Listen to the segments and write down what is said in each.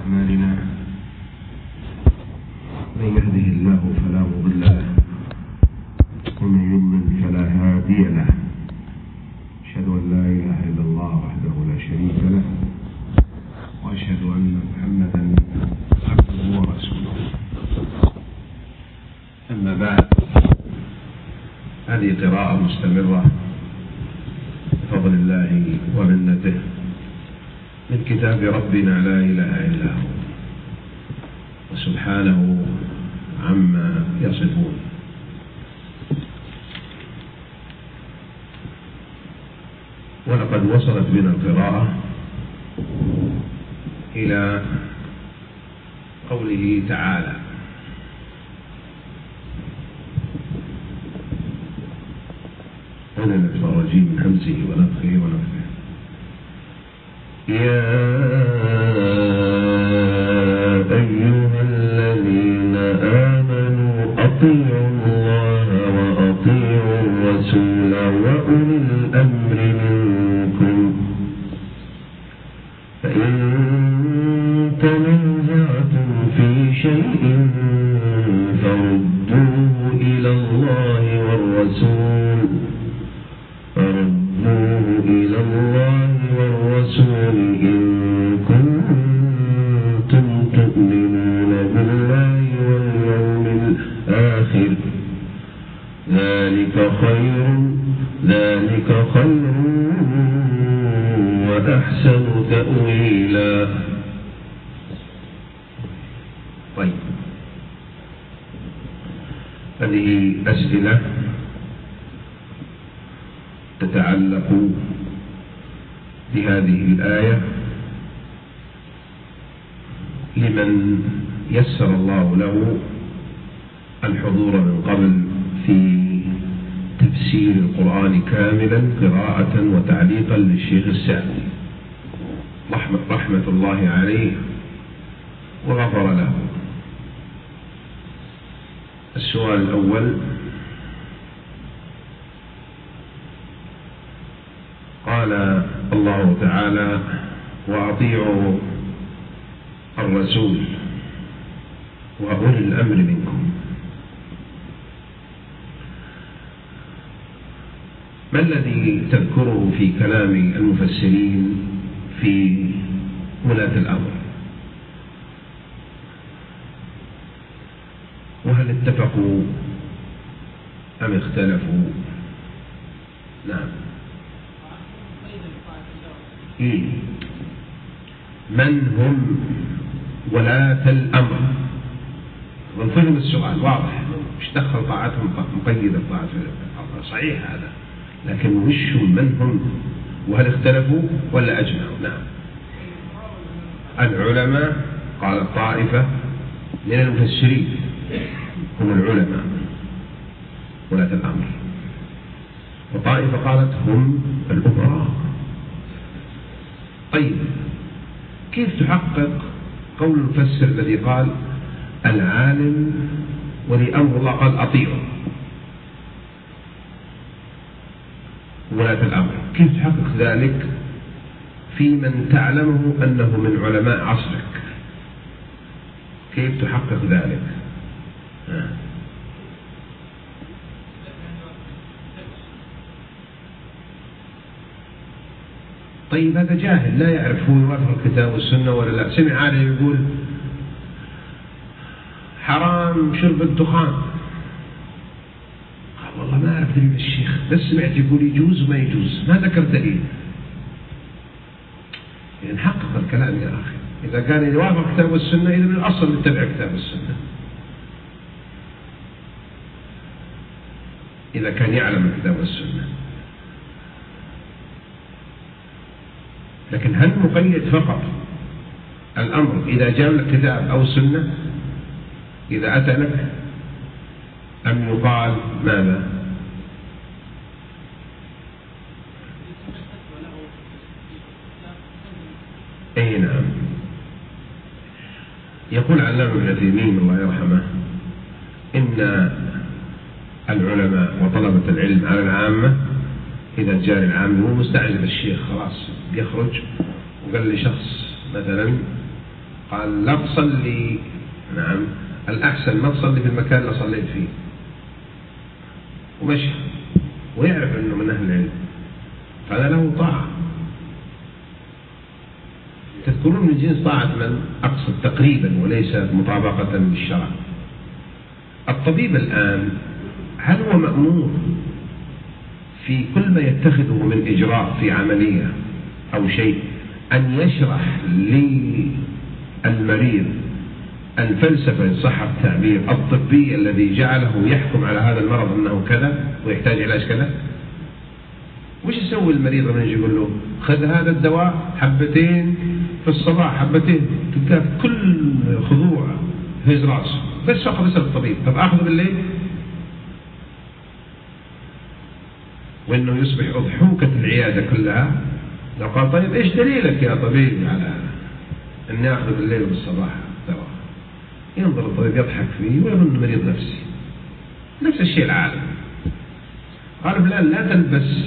أعمالنا من يهده الله فلا مضل له ومن يضلل فلا هادي له. أشهد أن لا إله إلا الله وحده لا شريك له وأشهد أن محمدا عبده ورسوله. أما بعد، هذه قراءة مستمرة بفضل الله ومنته من كتاب ربنا لا إله إلا هو وسبحانه عما يصفون. ولقد وصلت بنا القراءة إلى قوله تعالى: أنا نفس الرجيم من همزه ونفخه ونفخه. يا أيها الذين آمنوا أطيعوا الله وأطيعوا الرسول وأولي الأمر منكم، فإن تنازعتم في شيء فردوه إلى الله والرسول إن كنتم تؤمنون بالله واليوم الآخر، ذلك خير وأحسن تأويلا. طيب، هذه أسئلة تتعلق بهذه الآية لمن يسر الله له الحضور من قبل في تفسير القرآن كاملا قراءة وتعليقا للشيخ السعدي رحمة الله عليه وغفر له. السؤال الأول: قال الله تعالى: وأطيعوا الرسول وأولي الأمر منكم. ما الذي تذكره في كلام المفسرين في ولاة الأمر؟ وهل اتفقوا أم اختلفوا؟ نعم. من هم ولاة الأمر؟ ونفهم السؤال واضح، مش دخل طاعتهم مقيدة طاعة صحيح هذا، لكن وش من هم؟ وهل اختلفوا ولا أجمعوا؟ نعم. العلماء قال الطائفة من المفسرين هم العلماء ولاة الأمر، وطائفة قالت هم الأمراء. طيب، كيف تحقق قول المفسر الذي قال العالم ولي أمر الله قال أطيعوا ولاة الأمر؟ كيف تحقق ذلك في من تعلمه أنه من علماء عصرك؟ كيف تحقق ذلك؟ طيب، هذا جاهل لا يعرف هو يوافق الكتاب والسنة ولا لا. سمع عالم يقول حرام شرب الدخان، قال والله ما أعرف دليل الشيخ، بس سمعت يقول يجوز وما يجوز، ما ذكر دليل. يعني نحقق الكلام يا أخي. إذا كان يوافق الكتاب والسنة إذا من الأصل نتبع الكتاب والسنة، إذا كان يعلم الكتاب والسنة. لكن هل مقيد فقط الأمر إذا جاء لك كتاب أو سنة إذا أتى لك، أم يقال ماذا؟ أي نعم. يقول علامة ابن عثيمين الله يرحمه إن العلماء وطلبة العلم على العامة إذا جاء العام هو مستعجل الشيخ خلاص يخرج وقال لي شخص مثلا قال لا تصلي، نعم الأحسن ما تصلي في المكان اللي صليت فيه، ومشى ويعرف أنه من أهل العلم، فهذا له طاعة. تذكرون من جنس طاعة من؟ أقصد تقريبا وليس مطابقة بالشرع. الطبيب الآن هل هو مأمور في كل ما يتخذه من إجراء في عملية أو شيء أن يشرح للمريض الفلسفة إن صح التعبير الطبي الذي جعله يحكم على هذا المرض أنه كذا ويحتاج علاج كذا؟ وش يسوي المريض لما يجي يقول له خذ هذا الدواء حبتين في الصباح حبتين، تلقاه كل خضوع هز راسه بس فقط يسأل الطبيب طب أخذه بالليل؟ وإنه يصبح أضحوكة العيادة كلها. لو قال طيب إيش دليلك يا طبيب على أني أخذ بالليل والصباح دواء؟ ينظر الطبيب يضحك فيه ويظن مريض نفسي. نفس الشيء العالم. قال فلان لا تلبس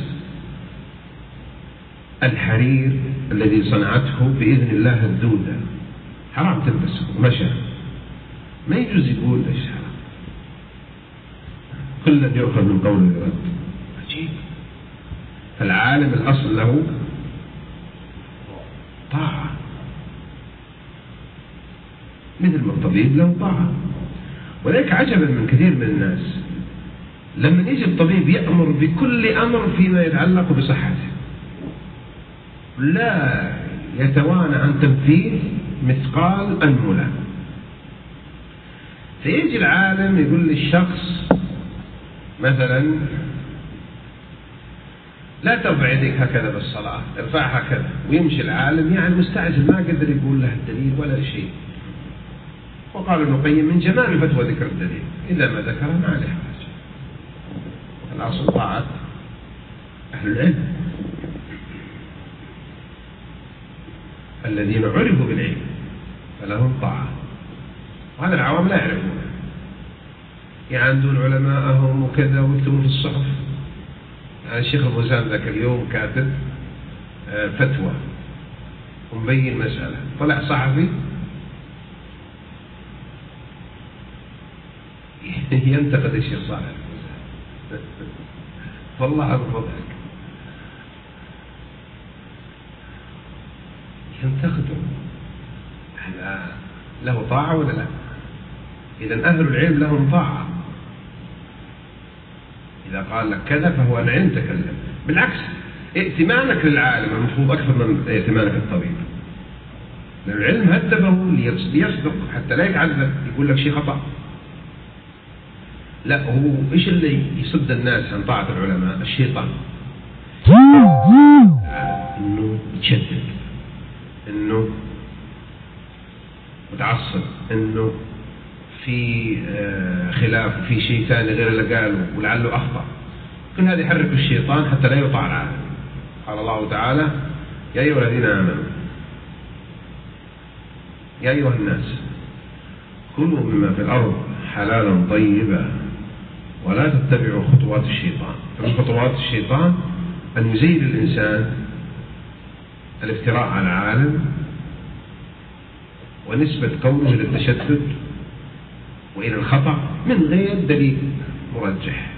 الحرير الذي صنعته بإذن الله الدودة، حرام تلبسه، ومشى. ما يجوز يقول ايش حرام، كل الذي يؤخذ من قوله يرد. عجيب. فالعالم الأصل له طاعة مثل ما الطبيب له طاعة. ولذلك عجبا من كثير من الناس لما يجي الطبيب يأمر بكل أمر فيما يتعلق بصحته، لا يتوانى عن تنفيذ مثقال أنملة. فيجي العالم يقول للشخص مثلا لا ترفع يديك هكذا بالصلاة، ارفعها هكذا، ويمشي العالم يعني مستعجل ما قدر يقول له الدليل ولا شيء. وقال ابن القيم من جمال فتوى ذكر الدليل، إذا ما ذكره ما عليه حاجة. الأصل طاعة أهل العلم الذين عرفوا بالعلم فلهم طاعة، وهذا العوام لا يعرفون، يعندون علماءهم وكذا ويكتبون في الصحف. يعني الشيخ الفوزان ذاك اليوم كاتب فتوى ومبين مسألة، طلع صحفي ينتقد الشيخ صالح الفوزان والله أضحك، ينتقده. هذا له طاعة ولا لا؟ إذن أهل العلم لهم طاعة. إذا قال لك كذا فهو العلم تكلم. بالعكس ائتمانك للعالم المفروض أكثر من ائتمانك للطبيب، لأن العلم هدفه ليصدق حتى لا يتعذب يقول لك شيء خطأ. لا، هو إيش اللي يصد الناس عن طاعة العلماء؟ الشيطان، إنه يتشدد، إنه متعصب، إنه في خلاف وفي شيء ثاني غير اللي قاله ولعله أخطأ. كل هذا يحرك الشيطان حتى لا يطاع العالم. قال الله تعالى يا أيها الذين آمنوا يا أيها الناس كلوا مما في الأرض حلالا طيبا ولا تتبعوا خطوات الشيطان. فمن خطوات الشيطان أن يزيد الإنسان الافتراء على العالم ونسبة قوله إلى التشدد وإلى الخطأ من غير دليل مرجح.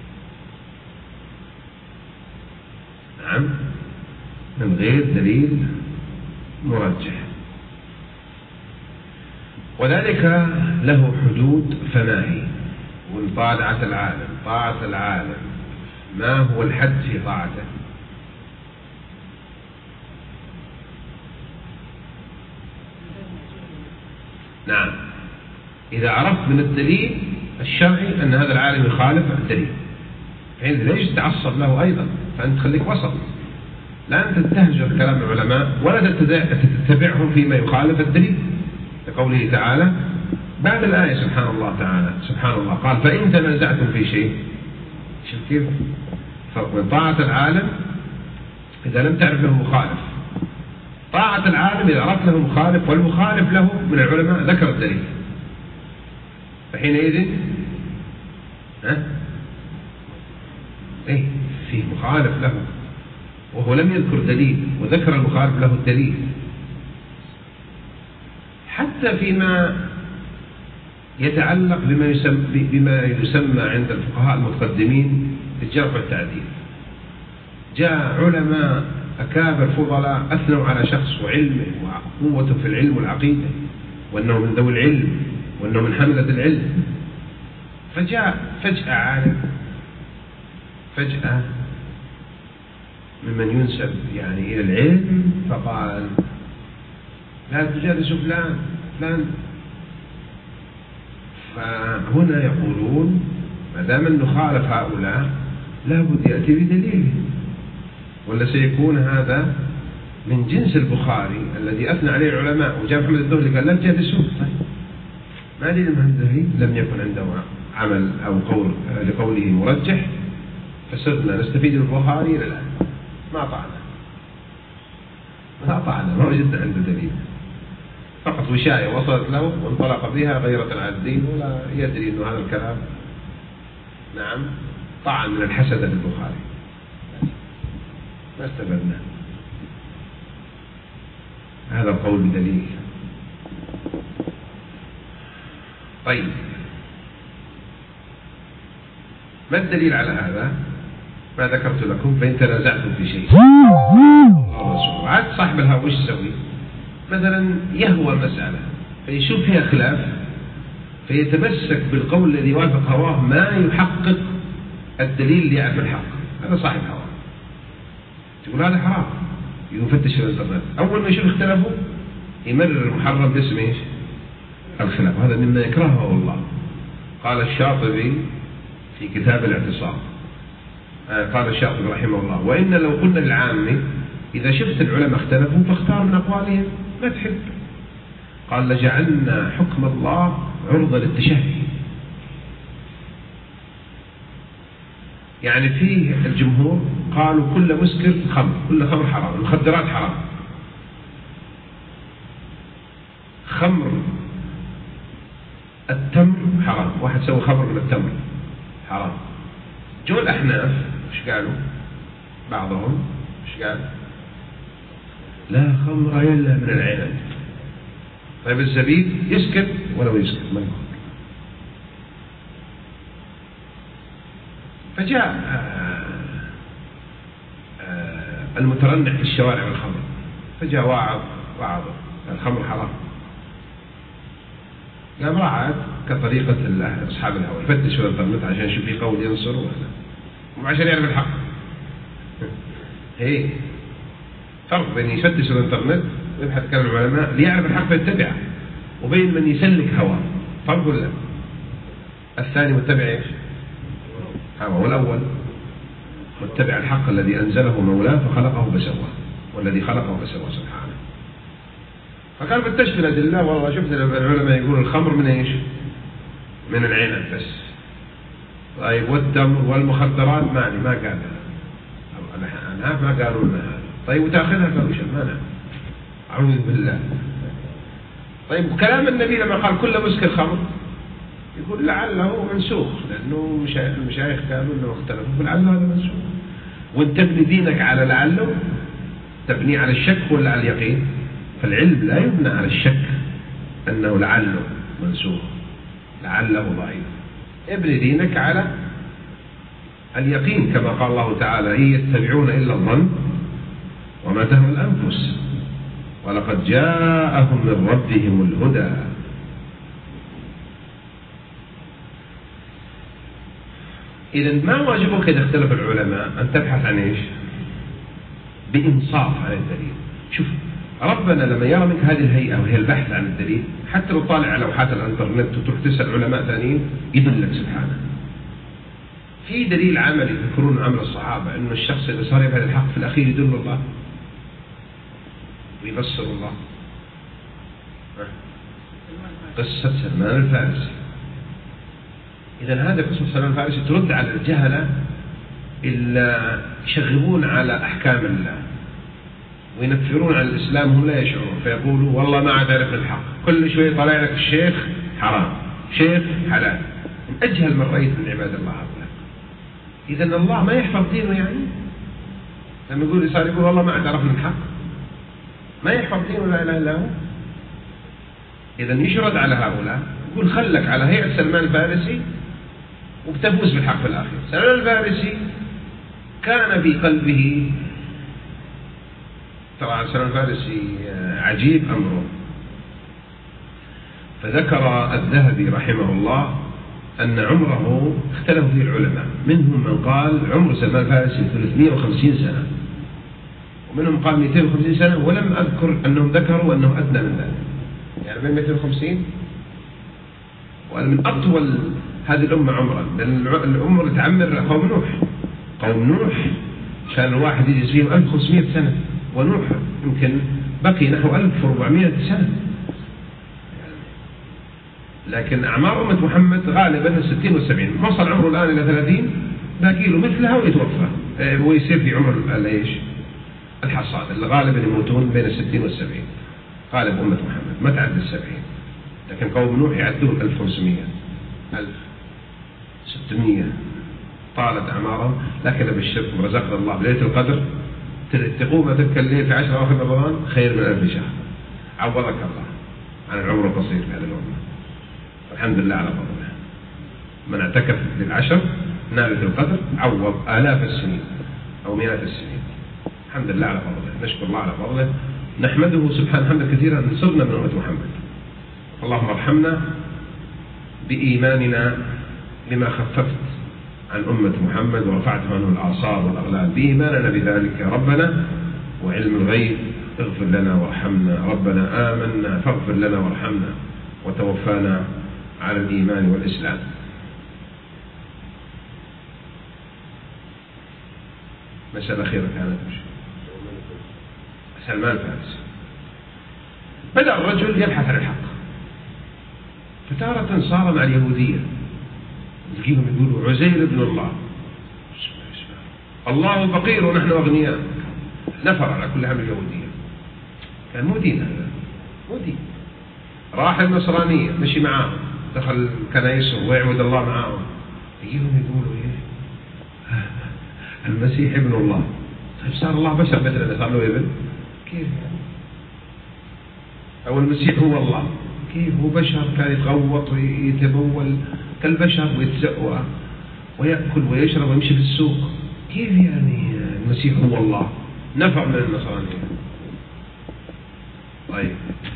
نعم، من غير دليل مرجح. وذلك له حدود فما هي؟ وطاعة العالم، طاعة العالم ما هو الحد في طاعته؟ نعم، إذا عرفت من الدليل الشرعي أن هذا العالم يخالف الدليل فإن ليش تعصب له أيضا؟ فأنت خليك وسط، لا أنت تهجر كلام العلماء ولا تتبعهم فيما يخالف الدليل. لقوله تعالى بعد الآية سبحان الله تعالى سبحان الله قال فإن تنازعتم في شيء. كيف فرق بين طاعة العالم إذا لم تعرف له مخالف، طاعة العالم إذا عرفت له مخالف والمخالف له من العلماء ذكر الدليل، فحينئذ فيه مخالف له وهو لم يذكر دليل وذكر المخالف له الدليل. حتى فيما يتعلق بما يسمى عند الفقهاء المتقدمين بالجرح والتعديل. جاء علماء أكابر فضلاء أثنوا على شخص وعلمه وقوته في العلم والعقيدة، وأنه من ذوي العلم، وأنه من حملة العلم. فجاء فجأة عالم، فجأة ممن ينسب إلى العلم، فقال لا تجالسوا فلان. فهنا يقولون ما دام أنه خالف هؤلاء لابد يأتي بدليل، ولا سيكون هذا من جنس البخاري الذي أثنى عليه العلماء، وجاء محمد الدهلي قال لا تجالسوا. ما دليل محمد الدهلي؟ لم يكن عنده عمل أو قول لقوله مرجح، فصرنا نستفيد من البخاري إلى الآن ما طعنا، ما وجدنا عنده دليل، فقط وشاية وصلت له وانطلق بها غيرة على الدين، ولا يدري أن هذا الكلام طعن من الحسد للبخاري، ما استفدنا. هذا القول بدليل. طيب، ما الدليل على هذا؟ ما ذكرت لكم. فإن تنازعتم في شيء عاد صاحب الهوى وش يسوي؟ مثلا يهوى مسألة فيشوف فيها خلاف، فيتمسك بالقول الذي وافق هواه ما يحقق الدليل ليعرف الحق. هذا صاحب هوى، تقول هذا حرام، يفتش في الانترنت، أول ما يشوف اختلفوا يمرر المحرم باسم ايش؟ الخلاف. هذا مما يكرهه الله. قال الشاطبي في كتاب الاعتصام، قال الشاطبي رحمه الله: وإن لو قلنا للعامة إذا شفت العلماء اختلفوا فاختار من أقوالهم ما تحب، قال لجعلنا حكم الله عرضة للتشهي. يعني فيه الجمهور قالوا كل مسكر خمر، كل خمر حرام، المخدرات حرام، خمر التمر حرام، واحد سوى خمر من التمر حرام. جو الأحناف ايش قالوا؟ بعضهم ايش قال؟ لا خمر إلا من العنب. طيب الزبيب يسكت ولو يسكت ما يخمر. فجاء المترنح في الشوارع بالخمر، فجاء وعظ الخمر حرام. قام رعد كطريقة أصحاب الهوى، يفتش في الانترنت عشان يشوف في قول ينصر وعشان يعرف الحق. هي فرق بين يفتش في الانترنت ويبحث كلام العلماء ليعرف الحق فيتبعه، وبين من يسلك هواه. فرق ولا؟ الثاني متبع ايش؟ هوى، والأول متبع الحق الذي أنزله مولاه فخلقه فسواه، والذي خلقه فسواه سبحانه. فقال فتشت في الأدلة، والله شفت العلماء يقولوا الخمر من ايش؟ من العنب بس. طيب والتمر والمخدرات ما قال الأحناف ما قالوا لنا هذا. طيب وتأخذها فوشا ما نعم، أعوذ بالله. طيب وكلام النبي لما قال كل مسكر خمر، يقول لعله منسوخ، لأنه المشايخ قالوا أنه اختلفوا، فلعل هذا منسوخ. وانت تبني دينك على لعله، تبني على الشك ولا على اليقين؟ فالعلم لا يبنى على الشك أنه لعله منسوخ، لعله ضعيف. ابني دينك على اليقين، كما قال الله تعالى: إن يتبعون إلا الظن وما تهوى الأنفس ولقد جاءهم من ربهم الهدى. إذن ما واجبك إذا اختلف العلماء أن تبحث عن إيش؟ بإنصاف عن الدليل. شوف ربنا لما يرى منك هذه الهيئة وهي البحث عن الدليل، حتى لو طالع على لوحات الانترنت وتروح تسأل علماء ثانيين يدلك سبحانه. في دليل عملي يذكرون عمل الصحابة أنه الشخص إذا صار يفعل الحق في الأخير يدل الله ويبصر الله. قصة سلمان الفارسي. إذن هذا قصة سلمان الفارسي ترد على الجهلة اللي يشغبون على أحكام الله وينفرون عن الإسلام هم لا يشعرون، فيقولوا والله ما عاد عرفنا الحق، كل شوي طلع لك الشيخ حرام، شيخ حلال. من أجهل من رأيت من عباد الله هؤلاء. إذن الله ما يحفظ دينه، يعني لما يقول صار يقول والله ما عاد عرفنا الحق، ما يحفظ دينه، لا إله إلا هو. إذا يشرد على هؤلاء، يقول خلك على هيئة سلمان الفارسي وبتفوز بالحق في الآخر. سلمان الفارسي كان في قلبه، طبعا سلمان الفارسي عجيب أمره، فذكر الذهبي رحمه الله أن عمره اختلفوا فيه العلماء، منهم من قال عمر سلمان الفارسي 350 سنة، ومنهم قال 250 سنة، ولم أذكر أنهم ذكروا أنه أدنى من ذلك، يعني بين 250 ومن أطول هذه الأمة عمرا، لأن الأمة اللي تعمر قوم نوح. قوم نوح كان الواحد يجلس فيهم 1500 سنة، ونوح يمكن بقي نحو 1400 سنة، لكن أعمار أمة محمد غالبا 60 و70. وصل عمره الآن إلى 30، باقي له مثلها ويتوفى ويصير في عمر الحصاد، اللي غالبا يموتون بين 60 و70. غالب أمة محمد ما تعد 70، لكن قوم نوح يعدون 1500 1600، طالت أعمارهم. لكن بالشرك ورزقنا الله بليلة القدر، تقوم تلك الليل في 10 أواخر رمضان خير من 1000 شهر. عوضك الله عن العمر القصير في هذه الأمة، الحمد لله على فضله. من اعتكف للعشر نالت القدر عوض آلاف السنين أو مئات السنين، الحمد لله على فضله. نشكر الله على فضله، نحمده سبحانه حمدا كثيرا أن صرنا من أمة محمد. اللهم ارحمنا بإيماننا لما خففت عن أمة محمد ورفعت عنه الآثار والأغلال، بإيماننا بذلك يا ربنا، وعلم الغيب اغفر لنا وارحمنا. ربنا آمنا فاغفر لنا وارحمنا، وتوفانا على الإيمان والإسلام. مسألة أخيرة كانت سلمان الفارسي. بدأ الرجل يبحث عن الحق، فتارة صار مع اليهودية، تلقيهم يقولوا عزير ابن الله، الله فقير ونحن أغنياء. نفر على كل هم اليهودية، كان مو دين، هذا مو دين. راح النصرانية مشي معاهم، دخل كنايسهم ويعبد الله معاهم، يجيهم يقولوا المسيح ابن الله. طيب صار الله بشر مثلنا، صار له ابن؟ كيف يعني؟ أو المسيح هو الله؟ كيف هو بشر؟ كان يتغوط ويتبول كالبشر ويتزقوا ويأكل ويشرب ويمشي في السوق، كيف يعني المسيح هو الله؟ نفر من النصرانية. طيب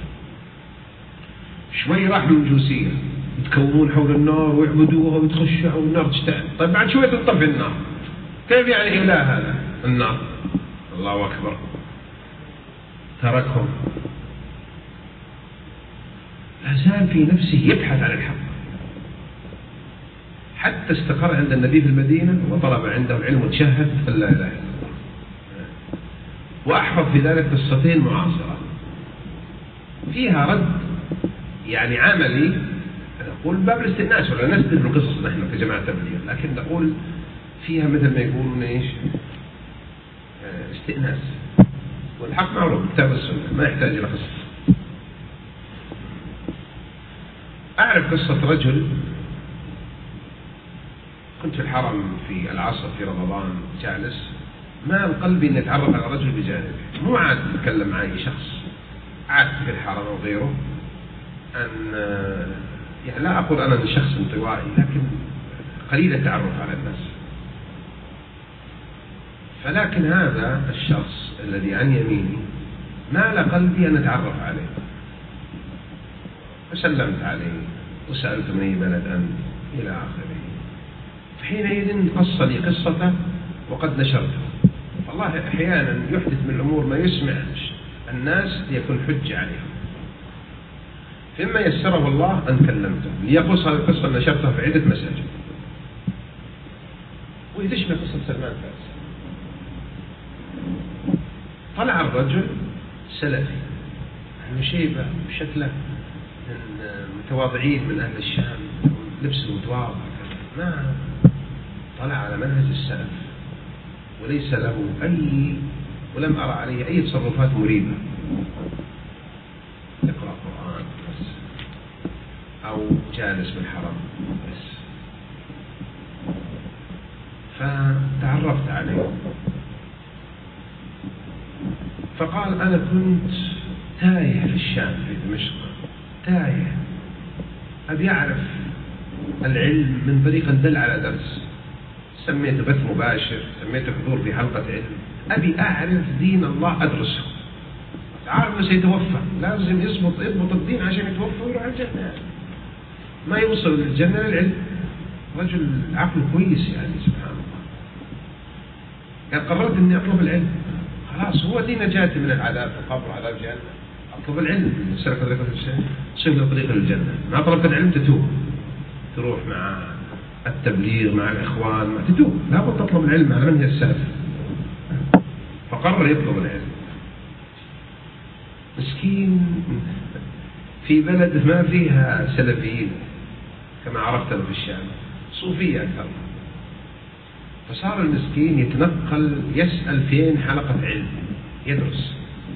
شوي راح للمجوسية، يتكونون حول النار ويعبدوها ويتخشعوا والنار تشتعل. طيب بعد شوية تطفي النار، كيف يعني إله هذا النار؟ الله أكبر، تركهم. لا زال في نفسه يبحث عن الحق، حتى استقر عند النبي في المدينة وطلب عنده العلم وتشهد أن لا إله إلا الله. وأحفظ في ذلك قصتين معاصرة فيها رد يعني عملي، نقول باب الاستئناس ولا نسبب القصص نحن كجماعة تبليغ، لكن نقول فيها مثل ما يقولون ايش؟ استئناس، والحق معروف كتاب السنة ما يحتاج إلى قصص. أعرف قصة رجل كنت في الحرم في العصر في رمضان جالس، ما قلبي أن أتعرف على رجل بجانبه، مو عاد أتكلم مع أي شخص، عاد في الحرم أو غيره، أن يعني لا أقول أنا من شخص انطوائي، لكن قليل التعرف على الناس. فلكن هذا الشخص الذي عن يميني مال قلبي أن أتعرف عليه، فسلمت عليه وسألت من أي بلد أنت إلى آخره. فحينئذ قص لي قصته وقد نشرته. والله أحيانا يحدث من الأمور ما يسمع الناس ليكون حجة عليهم، فيما يسره الله أن كلمته ليقص هذه القصة نشرتها في عدة مساجد، وهي تشبه قصة سلمان الفارسي. طلع الرجل سلفي شيبة وشكله من متواضعين من أهل الشام، لبسه متواضع، ما طلع على منهج السلف وليس له أي، ولم أرى عليه أي تصرفات مريبة، يقرأ قرآن بس أو جالس بالحرم بس. فتعرفت عليه فقال أنا كنت تايه في الشام في دمشق، تايه، أبي أعرف العلم من طريق الدل على درس، سميته بث مباشر، سميته حضور في حلقة علم. أبي أعرف دين الله أدرسه. عارف أنه سيتوفى، لازم يضبط الدين عشان يتوفى ويروح الجنة. ما يوصل للجنة للعلم. رجل عقله كويس يعني سبحان الله. قال قررت إني أطلب العلم، خلاص هو دي نجاتي من العذاب في القبر وعذاب جهنم. أطلب العلم، سلك طريق الشيء صير طريق الجنة. ما طلبت العلم تتوه، تروح مع التبليغ مع الإخوان ما تتوه، لابد تطلب العلم على منهج السلف. فقرر يطلب العلم. مسكين في بلد ما فيها سلفيين كما عرفت في الشام، صوفية أكثر. فصار المسكين يتنقل يسأل فين حلقة علم يدرس،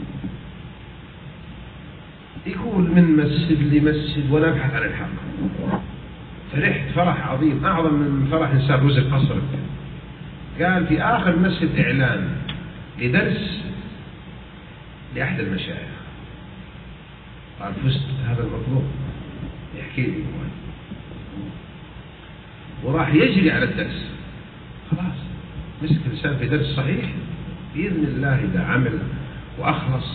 يقول من مسجد لمسجد وأنا أبحث عن الحق. فرحت فرح عظيم، أعظم من فرح إنسان رزق قصر. قال في آخر مسجد إعلان لدرس لأحد المشايخ. قال فزت هذا المطلوب، يحكي لي وراح يجري على الدرس. خلاص مسك الإنسان في درس صحيح بإذن الله، إذا عمل وأخلص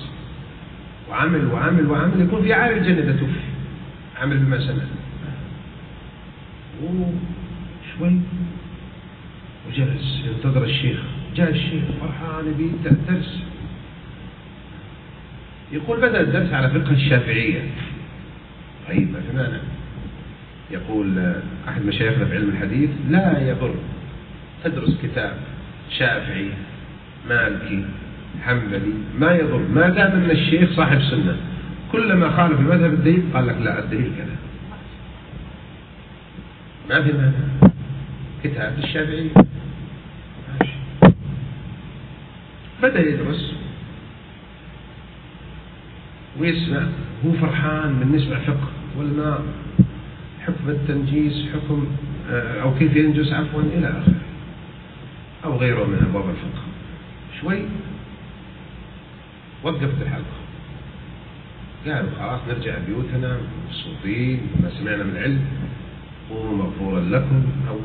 وعمل يكون في عالي الجنة توفي عمل بما سمع. شوي وجلس ينتظر الشيخ. جاء الشيخ فرحان يبي الدرس. يقول بدأ الدرس على فقه الشافعية. غريبة تماما. يقول أحد مشايخنا في علم الحديث لا يضر تدرس كتاب شافعي مالكي حنبلي، ما يضر ما دام أن الشيخ صاحب سنة. كلما خالف المذهب الدليل قال لك لا الدليل كذا، ما في مانع، كتاب الشافعي ماشي. بدأ يدرس ويسمع، هو فرحان من نسمع فقه والماء، حكم التنجيس، حكم أو كيف ينجس عفوا إلى آخره، أو غيره من أبواب الفقه. شوي وقفت الحلقة، قالوا خلاص نرجع بيوتنا مبسوطين ما سمعنا من العلم ومغفورا لكم. أو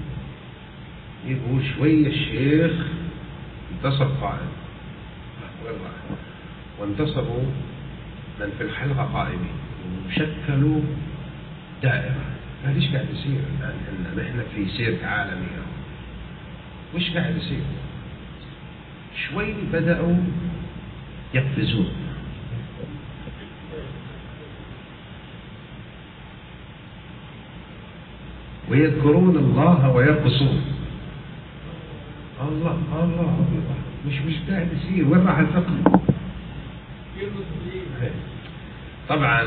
يقول شوي الشيخ انتصر قائم وانتصروا من في الحلقة قائمين وشكلوا دائرة. ما ليش قاعد يصير الآن؟ نحن في سير عالمي، وش قاعد يصير؟ شوي بدأوا يقفزون، ويذكرون الله ويرقصون. الله الله الله، مش قاعد يصير؟ وين راح الفقه؟ طبعا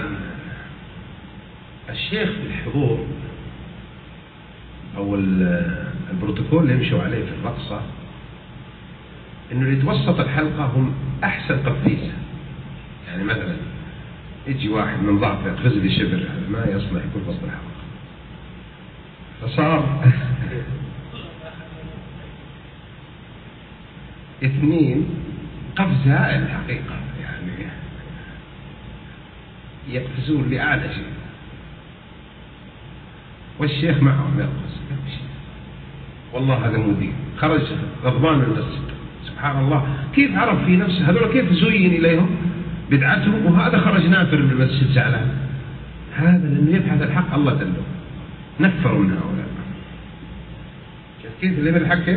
الشيخ في الحضور أو البروتوكول اللي يمشوا عليه في الرقصة إنه اللي يتوسط الحلقة هم أحسن قفيزة. يعني مثلا يجي واحد من ضعف يقفز لي شبر، ما يصلح يكون وسط الحلقة. فصار اثنين قفزة الحقيقة، يعني يقفزون لأعلى شيء والشيخ معهم يرقص. والله هذا مدير خرج غضبان من المسجد. سبحان الله، كيف عرف في نفسه هذول كيف زين إليهم بدعتهم، وهذا خرج نافر من المسجد زعلان. هذا لأنه يبحث الحق الله دله، نفروا من هؤلاء. كيف اللي بالحق كيف؟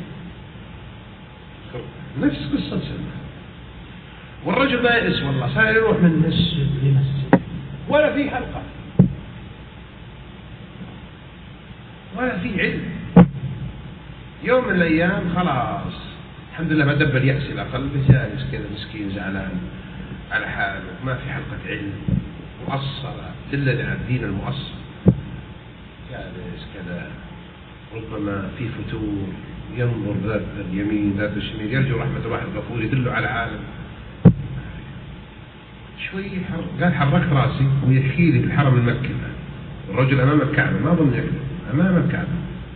نفس قصة سلمان. والرجل ما يأس والله، صار يروح من مسجد لمسجد ولا في حلقة ولا في علم. يوم من الأيام خلاص الحمد لله ما دب اليأس إلى قلبه، جالس كذا مسكين زعلان على حاله، ما في حلقة علم مؤصلة دلل على الدين المؤصل. جالس كذا ربما في فتور، ينظر ذات اليمين ذات الشمال، يرجو رحمة الله الغفور يدله على عالم. شوي قال حركت راسي ويحكي لي في الحرم المكي، الرجل أمام الكعبة ما ظن يكذب، أمام الكعبة.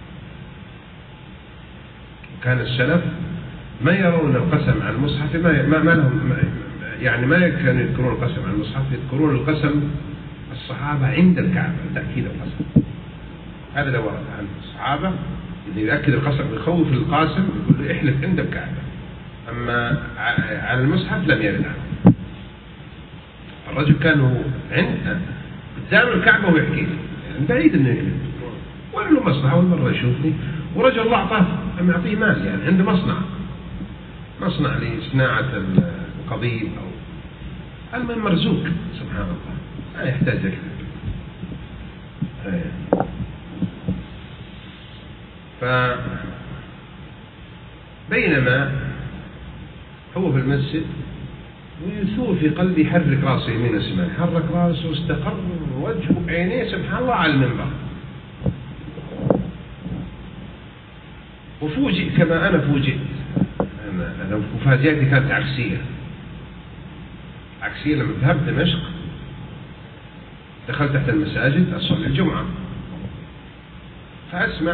كان السلف ما يرون القسم عن المصحف، ما لهم يعني ما كانوا يذكرون القسم عن المصحف، يذكرون القسم الصحابة عند الكعبة تأكيد القسم. هذا لو ورد عن الصحابة إذا يؤكد القسم يخوف القاسم يقول له احلف عند الكعبة. أما على المصحف لم يرد عنه. الرجل كان هو عند قدام الكعبة ويحكي لي يعني بعيد إنه يحلف ولا له مصلحة أول مرة يشوفني، ورجل الله أعطيه مال يعني عنده مصنع لصناعة القضيب أو المهم مرزوق سبحان الله لا يحتاج يكذب. فبينما هو في المسجد ويثور في قلبي يحرك راسه يمين وشمال، حرك راسه واستقر وجهه بعينيه سبحان الله على المنبر. وفوجئ كما أنا فوجئت. أنا مفاجأتي كانت عكسية. لما ذهبت دمشق دخلت تحت المساجد أصلي الجمعة فأسمع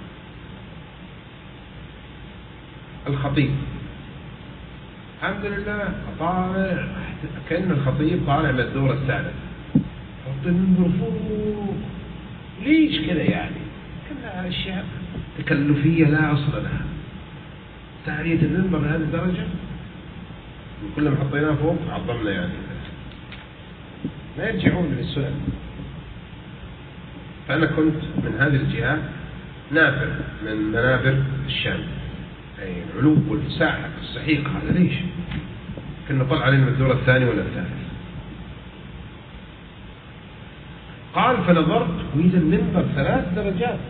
الخطيب الحمد لله طالع كأن الخطيب طالع من الدور الثالث حط المنبر فوق. ليش كذا يعني؟ كلها أشياء تكلفية لا أصل لها. تعرية المنبر بهذه الدرجة كلما حطيناه فوق عظمنا يعني ما يرجعون للسنن. فأنا كنت من هذه الجهة نافر من منابر الشام أي العلو والساحة السحيقة. هذا ليش؟ كنا طلع علينا من الدور الثاني ولا الثالث. قال فنظرت وإذا المنبر 3 درجات.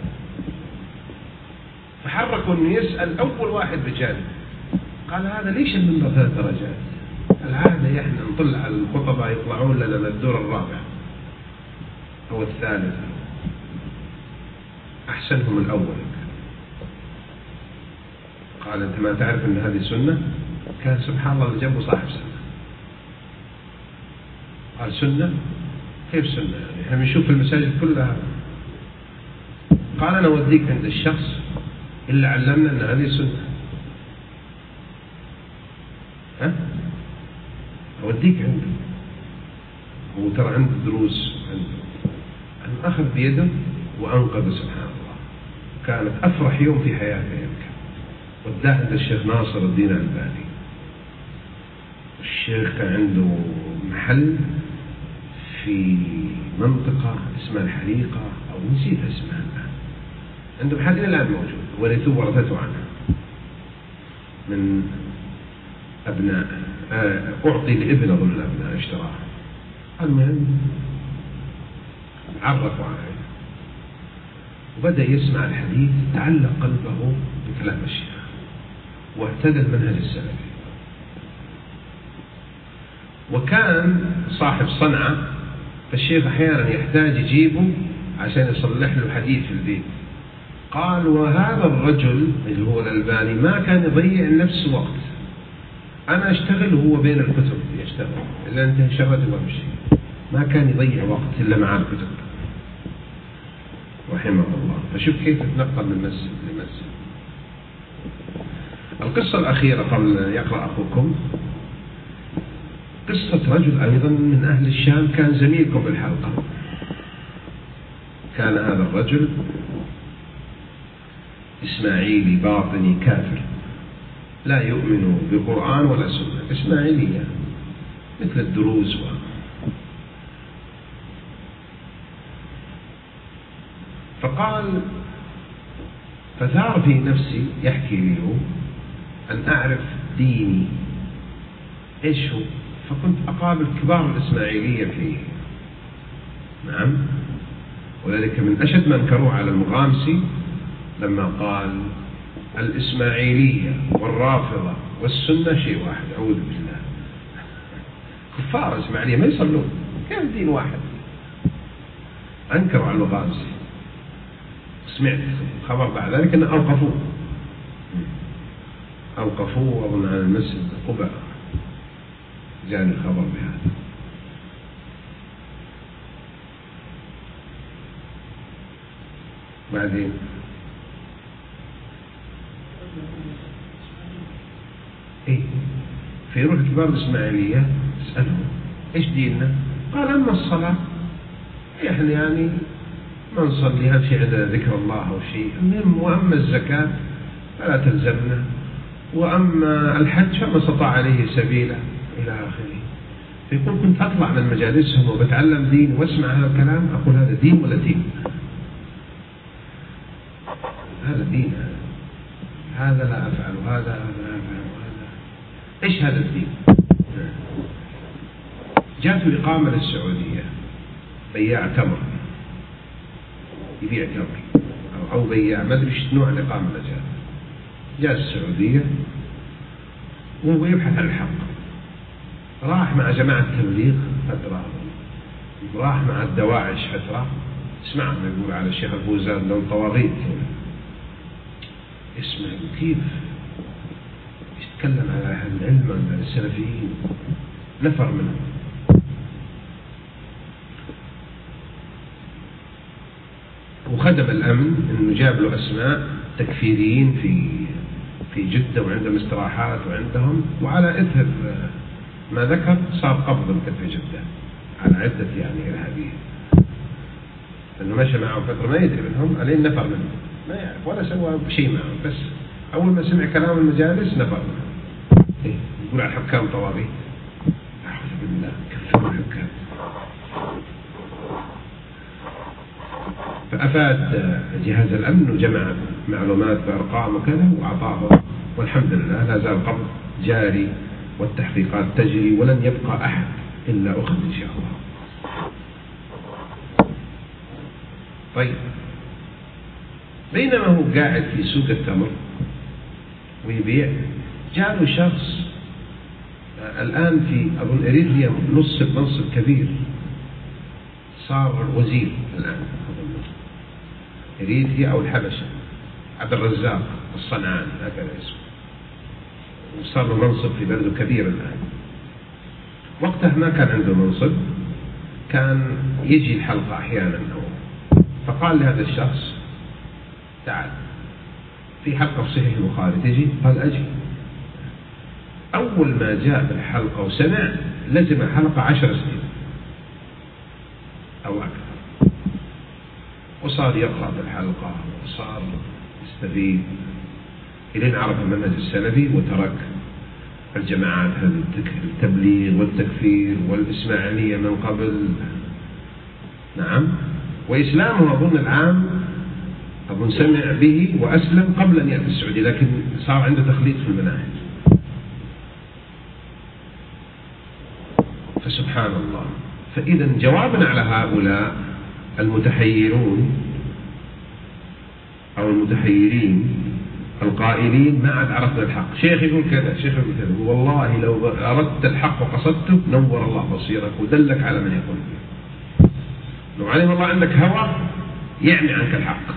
فحركوا أنه يسأل أول واحد بجانب قال هذا ليش المنبر 3 درجات؟ العادة إحنا نطلع على الخطباء يطلعون لنا من الدور الرابع أو الثالث أحسنهم الأول. قال أنت ما تعرف أن هذه سنة؟ كان سبحان الله اللي جنبه صاحب سنة. قال سنة؟ كيف سنة؟ يعني احنا بنشوف المساجد كلها. قال أنا أوديك عند الشخص اللي علمنا أن هذه سنة. ها؟ أوديك عنده. هو ترى عنده دروس عنده. أنا أخذ بيده وأنقذ سبحان الله. كانت أفرح يوم في حياته يمكن. وداه عند الشيخ ناصر الدين الألباني. الشيخ كان عنده محل في منطقة اسمها الحريقة أو نسيت اسمها الآن. عنده محل الآن موجود ورثوه ورثته عنه من أبناء أعطي لابن أظن الأبناء اشتراه. المهم عرفوا عليه وبدأ يسمع الحديث تعلق قلبه بكلام الشيخ واهتدى المنهج السلفي. وكان صاحب صنعة فالشيخ أحيانا يحتاج يجيبه عشان يصلح له حديث في البيت. قال وهذا الرجل اللي هو الألباني ما كان يضيع نفسه وقت. أنا أشتغل وهو بين الكتب يشتغل إلا أنت شغلته وامشي. ما كان يضيع وقت إلا مع الكتب رحمه الله. فشوف كيف تتنقل من مسجد لمسجد. القصة الأخيرة قبل يقرأ أخوكم قصة رجل أيضا من أهل الشام كان زميلكم بالحلقة. كان هذا الرجل إسماعيلي باطني كافر لا يؤمن بقرآن ولا سنة. إسماعيلية مثل الدروز فقال فثار في نفسي يحكي لي أن أعرف ديني إيش هو. فكنت أقابل كبار الإسماعيلية فيه. نعم. وذلك من أشد ما انكروه على المغامسي لما قال الإسماعيلية والرافضة والسنة شيء واحد. أعوذ بالله. كفار الإسماعيلية ما يصلون كيف دين واحد. أنكروا على المغامسي. سمعت خبر بعد ذلك أن أوقفوه أظن على المسجد قباء. جاني الخبر بهذا. بعدين فيروح كبار الإسماعيلية يسألهم إيش ديننا؟ قال أما الصلاة إحنا يعني ما نصلي، أهم شيء عندنا ذكر الله أو شيء المهم، وأما الزكاة فلا تلزمنا، وأما الحج فما استطاع عليه سبيلا إلى آخره. فيقول كنت أطلع من مجالسهم وبتعلم دين واسمع هذا الكلام، أقول هذا دين ولا دين؟ هذا دين، هذا لا أفعل، وهذا لا أفعل، وهذا إيش هذا الدين؟ جاءت إقامة للسعودية بياع تمر يبيع تمر أو بياع ما أدري إيش نوع الإقامة اللي جاء السعودية وهو يبحث عن الحق، راح مع جماعة التبليغ فترة، راح مع الدواعش فترة، اسمع ما يقول على الشيخ الفوزان لهم طواغيت، اسمع كيف يتكلم على أهل العلم عن السلفيين، نفر منهم. وخدم الأمن إنه جاب له أسماء تكفيريين في جدة وعندهم استراحات وعندهم، وعلى إثر ما ذكر صار قبض في جدة على عدة يعني إرهابيين، إنه مشى معهم فترة ما يدري منهم، عليه نفر منهم ما يعرف ولا سوى شيء معهم، بس أول ما سمع كلام المجالس نفر منهم. يقول على الحكام طواغيت، أعوذ بالله، كفروا الحكام. فأفاد جهاز الأمن وجمع معلومات بأرقام وكذا وأعطاه، والحمد لله لا زال القبض جاري والتحقيقات تجري، ولن يبقى أحد إلا أخذ إن شاء الله. طيب، بينما هو قاعد في سوق التمر ويبيع، جاء له شخص الآن في أظن إريتريا منصب كبير، صار وزير الآن إريتريا أو الحبشة، عبد الرزاق الصنعاني هكذا اسمه، وصار له منصب في بلده كبير الآن. وقتها ما كان عنده منصب، كان يجي الحلقة أحيانا، فقال لهذا الشخص تعال في حلقة في صحيح البخاري تجي؟ قال أجي. أول ما جاء بالحلقة وسمع لزم الحلقة 10 سنين أو أكثر، وصار يقرأ بالحلقة وصار يستفيد إلين عرف المنهج السلفي وترك الجماعات التبليغ والتكفير والإسماعيلية من قبل. نعم، وإسلامه أظن العام أظن سمع به وأسلم قبل أن يأتي السعودية، لكن صار عنده تخليط في المناهج. فسبحان الله. فإذا جوابنا على هؤلاء المتحيرون أو المتحيرين القائلين ما عاد عرفنا الحق، شيخ يقول كذا، شيخ يقول كذا، والله لو أردت الحق وقصدته نور الله بصيرك ودلك على من يقول. لو علم الله عندك هوى يعني عنك الحق،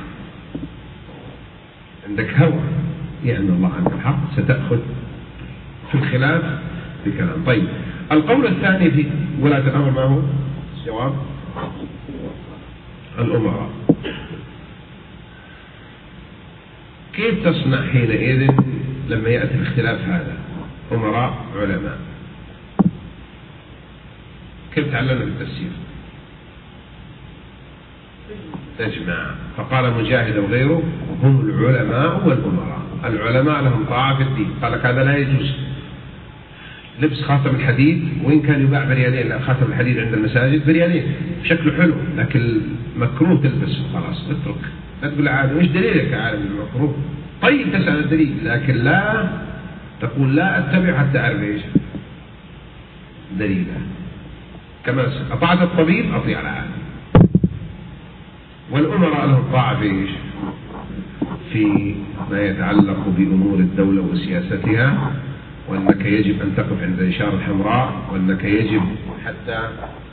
عندك هوى يعني الله عنك الحق، ستأخذ في الخلاف بكلام. طيب، القول الثاني في ولاة الأمر ما هو؟ جواب الأمراء. كيف تصنع حينئذ لما يأتي الاختلاف هذا؟ أمراء علماء. كيف تعلمنا بالتفسير؟ تجمع. فقال مجاهد وغيره هم العلماء والأمراء. العلماء لهم طاعة في الدين، قال لك هذا لا يجوز لبس خاتم الحديد، وإن كان يباع بريالين، لا خاتم الحديد عند المساجد بريالين شكله حلو، لكن مكروه تلبسه، خلاص اترك، لا تقول عالم ايش دليلك يا عالم المكروه؟ طيب تسأل الدليل، لكن لا تقول لا اتبع حتى اعرف ايش دليله. كما اطعت الطبيب اطيع العالم. والامراء لهم طاعه في ايش؟ في ما يتعلق بامور الدوله وسياستها، وانك يجب ان تقف عند الاشاره الحمراء، وانك يجب حتى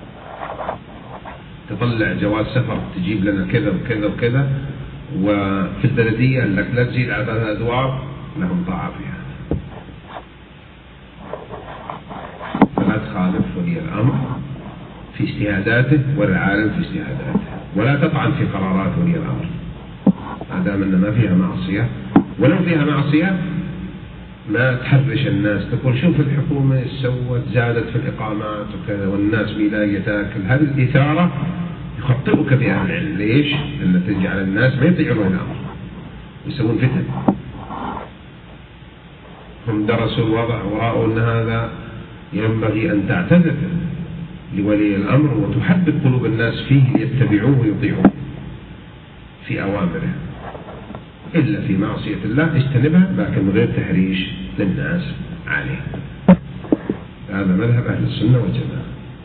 تطلع جواز سفر تجيب لنا كذا وكذا وكذا، وفي البلدية أنك لا تزيد على 3 أدوار، لهم طاعة فيها. فلا تخالف ولي الأمر في اجتهاداته ولا العالم في اجتهاداته، ولا تطعن في قرارات ولي الأمر ما دام أن ما فيها معصية. ولو فيها معصية ما تحرش الناس، تقول شوف الحكومة ايش سوت، زادت في الإقامات وكذا والناس ميلاقية تاكل. هذه الإثارة يخطئك بأهل العلم. ليش؟ لأن تجعل الناس ما يطيعون الأمر، يسوون فتن. هم درسوا الوضع ورأوا أن هذا ينبغي أن تعتذر لولي الأمر وتحبب قلوب الناس فيه ليتبعوه ويطيعوه في أوامره، إلا في معصية الله اجتنبها، لكن من غير تحريش للناس عليه. هذا مذهب أهل السنة والجماعة.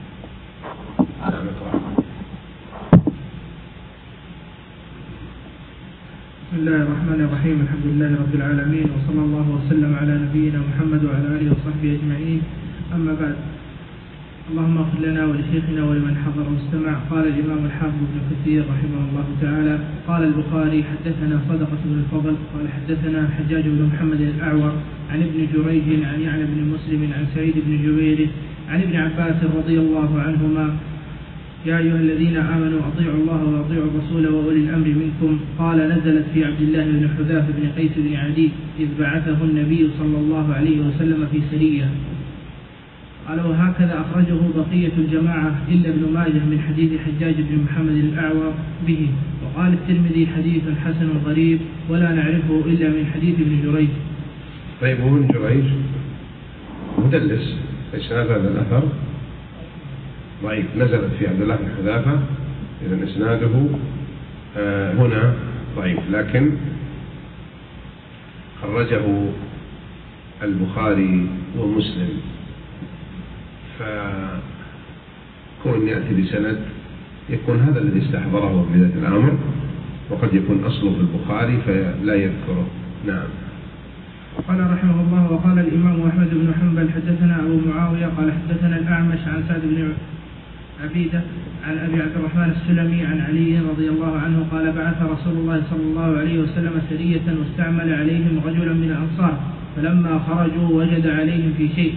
بسم الله الرحمن الرحيم. الحمد لله رب العالمين، وصلى الله وسلم على نبينا محمد وعلى آله وصحبه أجمعين. أما بعد، اللهم اغفر لنا ولشيخنا ولمن حضر واستمع. قال الإمام الحافظ ابن كثير رحمه الله تعالى: قال البخاري: حدثنا صدقة بن الفضل قال حدثنا حجاج بن محمد الأعور عن ابن جريج عن يعلى بن مسلم عن سعيد بن جبير عن ابن عباس رضي الله عنهما: يا أيها الذين آمنوا أطيعوا الله وأطيعوا الرسول وأولي الأمر منكم. قال: نزلت في عبد الله بن حذافة بن قيس بن عدي إذ بعثه النبي صلى الله عليه وسلم في سرية. قال: وهكذا أخرجه بقية الجماعة إلا ابن ماجه من حديث حجاج بن محمد الأعور به. وقال الترمذي: حديث حسن غريب ولا نعرفه إلا من حديث ابن جريج. طيب، هو ابن جريج مدلس، ايش هذا الأثر؟ ضعيف. نزلت في عبد الله بن حذافة، إذا إسناده هنا ضعيف، لكن خرجه البخاري ومسلم، فكون يأتي بسند يكون هذا الذي استحضره في بداية الأمر، وقد يكون أصله في البخاري فلا يذكره. نعم. قال رحمه الله: وقال الإمام أحمد بن حنبل: حدثنا أبو معاوية قال حدثنا الأعمش عن سعد بن عبيدة عن أبي عبد الرحمن السلمي عن علي رضي الله عنه قال: بعث رسول الله صلى الله عليه وسلم سرية واستعمل عليهم رجلا من الأنصار، فلما خرجوا وجد عليهم في شيء،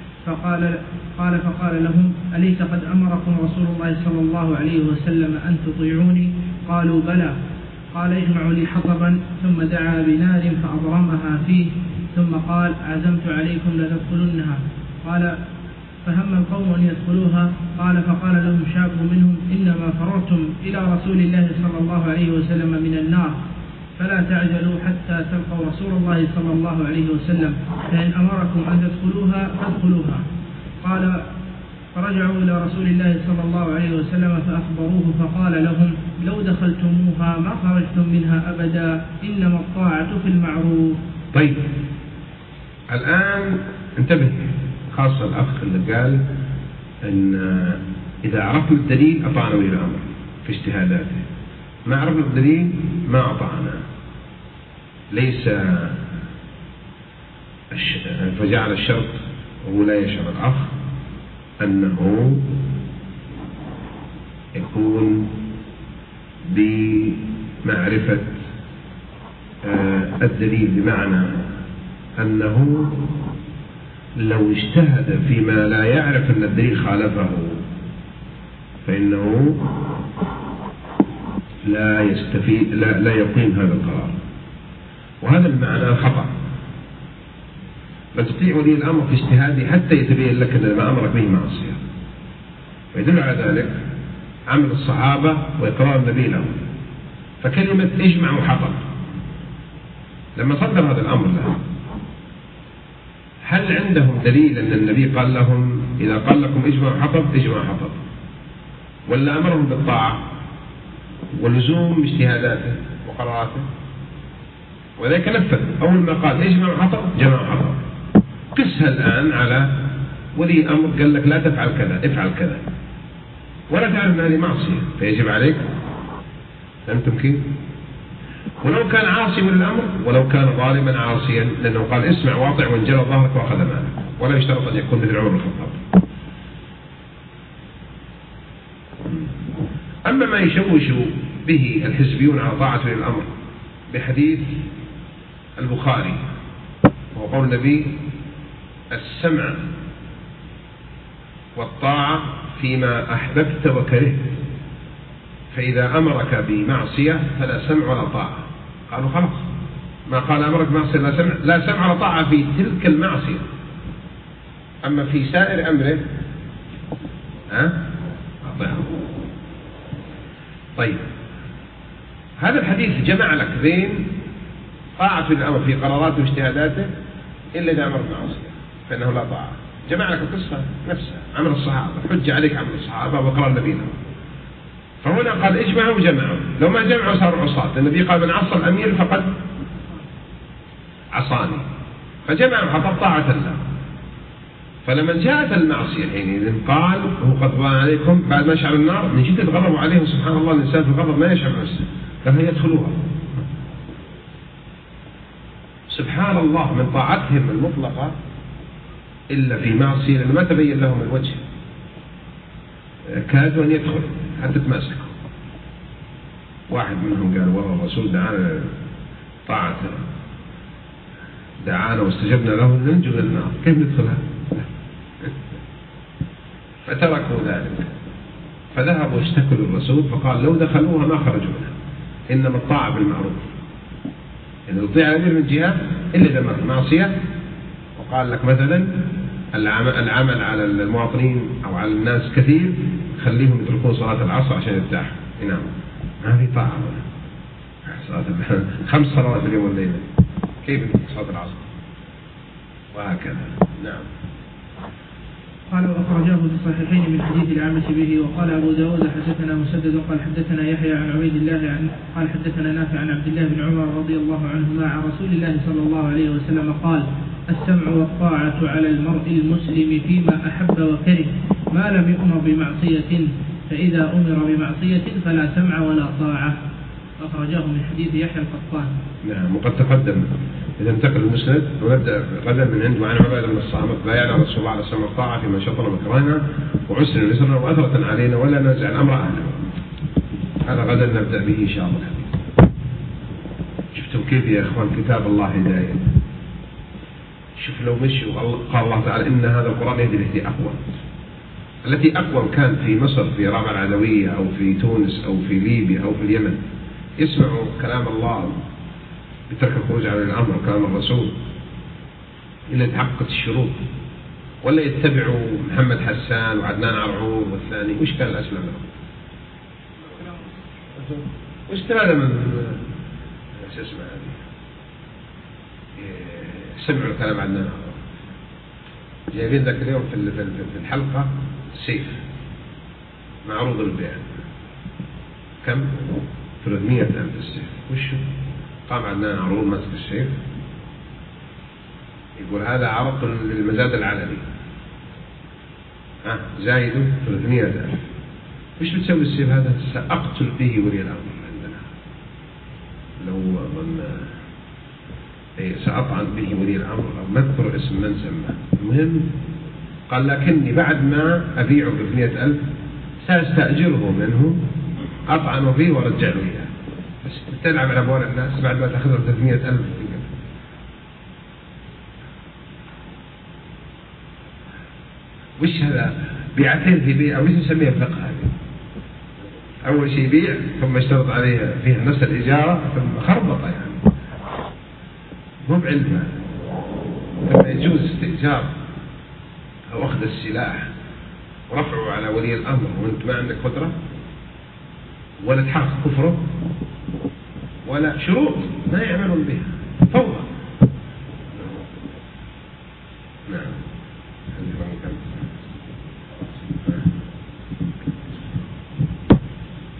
فقال لهم: أليس قد أمركم رسول الله صلى الله عليه وسلم أن تطيعوني؟ قالوا: بلى. قال: اجمعوا لي حطبا، ثم دعا بنار فأضرمها فيه، ثم قال: عزمت عليكم لتدخلنها. قال: فهم القوم أن يدخلوها. قال: فقال لهم شاب منهم: إنما فررتم إلى رسول الله صلى الله عليه وسلم من النار، فلا تعجلوا حتى تلقوا رسول الله صلى الله عليه وسلم، فإن أمركم أن تدخلوها فادخلوها. قال: فرجعوا إلى رسول الله صلى الله عليه وسلم فأخبروه، فقال لهم: لو دخلتموها ما خرجتم منها أبدا، إنما الطاعة في المعروف. طيب، الآن انتبه، خاصة الأخ اللي قال أن إذا عرفنا الدليل أطعنا ولي الأمر في اجتهاداته، ما عرفنا الدليل ما أطعنا. ليس فجعل الشرط وهو لا يشعر الأخ أنه يكون بمعرفة الدليل، بمعنى أنه لو اجتهد فيما لا يعرف أن الدليل خالفه فإنه لا يستفيد، لا يقيم هذا القرار، وهذا المعنى خطأ. فتطيع ولي الأمر في اجتهاده حتى يتبين لك أن ما أمرك به معصية، ويدل على ذلك عمل الصحابة وإقرار النبي لهم. فكلمة اجمع وحطب لما صدر هذا الأمر لهم، هل عندهم دليل أن النبي قال لهم إذا قال لكم اجمع حطب اجمع حطب، ولا أمرهم بالطاعة ولزوم اجتهاداته وقراراته؟ وذلك نفذ، أول ما قال اجمع حطب جمع حطب. قسها الآن على ولي الأمر قال لك لا تفعل كذا افعل كذا، ولا تعلم هذه معصية فيجب عليك. فهمتم كيف؟ ولو كان عاصي من الأمر، ولو كان ظالما عاصيا، لأنه قال اسمع واطع وانجلى ظهرك وأخذ مالك، ولا يشترط أن يكون مثل عمر بن الخطاب. أما ما يشوش به الحزبيون على طاعة ولي الأمر بحديث البخاري وهو قول النبي: السمع والطاعة فيما أحببت وكرهت، فإذا أمرك بمعصية فلا سمع ولا طاعة. قالوا خلاص، ما قال أمرك بمعصية لا سمع ولا طاعة في تلك المعصية، أما في سائر أمره أطيعه. طيب هذا الحديث جمع لك بين طاعة الأمر في قراراته واجتهاداته إلا إذا أمر بالمعصية فإنه لا طاعة. جمع لك القصة نفسها، عمل الصحابة، حج عليك عمل الصحابة وقرار النبي لهم. فهنا قال اجمعوا وجمعوا، لو ما جمعوا صاروا عصاة. النبي قال من عصى الأمير فقد عصاني، فجمعوا حطب طاعة الله. فلما جاءت المعصية حينئذ قال هو غضبان عليكم بعد ما يشعل النار، من جد تغضبوا عليهم. سبحان الله، الإنسان في الغضب ما يشعر نفسه لما يدخلوها. سبحان الله، من طاعتهم المطلقة إلا في معصية لأنه ما تبين لهم الوجه، كادوا أن يدخلوا حتى تماسكوا. واحد منهم قال والله الرسول دعانا طاعته، دعانا واستجبنا له ننجو من النار، كيف ندخلها؟ فتركوا ذلك، فذهبوا اشتكوا للرسول فقال لو دخلوها ما خرجوا منها، إنما الطاعة بالمعروف، إن تطيع الأمير من جهة إلا إذا مرت معصية. وقال لك مثلا العمل على المواطنين أو على الناس كثير، خليهم يتركون صلاة العصر عشان يرتاحوا يناموا، ما في طاعة. صلاة 5 صلوات اليوم والليلة، كيف صلاة العصر؟ وهكذا. نعم. قال وأخرجاه في الصحيحين من حديث الأعمش به. وقال أبو داود حدثنا مسدد قال حدثنا يحيى عن عبيد الله قال حدثنا نافع عن عبد الله بن عمر رضي الله عنهما عن رسول الله صلى الله عليه وسلم قال السمع والطاعة على المرء المسلم فيما أحب وكره ما لم يؤمر بمعصية، فإذا أمر بمعصية فلا سمع ولا طاعة. أخرجاه من حديث يحيى القطان. نعم. وقد تقدم إذا انتقل المسند ونبدأ غدا من عنده وعن عبادة بن الصامت بايعنا رسول الله على السمع والطاعة فيما شطر مكرهنا وعسر يسرنا وأثرة علينا ولا ننزع الأمر أهله. هذا غدا نبدأ به إن شاء الله. شفتم كيف يا إخوان كتاب الله هداية؟ شوف لو مشي قال الله تعالى إن هذا القرآن يهدي التي أقوى، التي أقوى كان في مصر في رابعة العدوية أو في تونس أو في ليبيا أو في اليمن يسمعوا كلام الله بترك الخروج عن الأمر كلام الرسول إلا تحققت الشروط، ولا يتبعوا محمد حسان وعدنان عرعور والثاني. وش كان الأسلم لهم؟ وش هذا من شو اسمه سمعوا كلام عدنان عرعور، جايبين ذاك اليوم في الحلقة سيف معروض البيع كم 300,000 السيف. وش قام عدنان عرعور ماسك السيف يقول هذا عرق للمزاد العلني زايده 300,000. وش بتسوي السيف هذا؟ سأقتل به ولي الأمر عندنا، لو ظن سأطعن به ولي الأمر أو نذكر اسم من سماه. المهم قال لكني بعد ما أبيعه ب100,000 سأستأجره منه أطعنه فيه وأرجع له إياه، بس تلعب على أموال الناس بعد ما تأخذ 300,000. وش هذا؟ بيعتين في بيع، أو وش نسميها الفقه هذه؟ أول شيء بيع ثم اشترط عليها فيها نفس الإجارة ثم خربطة، يعني مو بعلم. ثم يجوز استئجار أو أخذ السلاح ورفعه على ولي الأمر وأنت ما عندك قدرة ولا تحقق كفره ولا شروط ما يعملون بها، فوضى.